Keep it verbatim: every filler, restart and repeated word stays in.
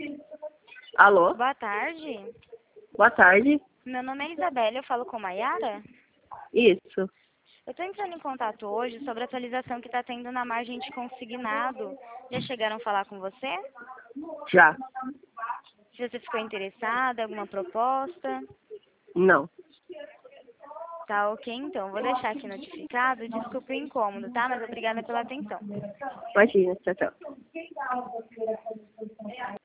Alô? Boa tarde. Boa tarde. Meu nome é Isabela, eu falo com Maiara. Isso. Eu estou entrando em contato hoje sobre a atualização que está tendo na margem de consignado. Já chegaram a falar com você? Já. Se você ficou interessada, alguma proposta? Não. Tá ok, então. Vou deixar aqui notificado. Desculpe o incômodo, tá? Mas obrigada pela atenção. Imagina, tchau, tchau.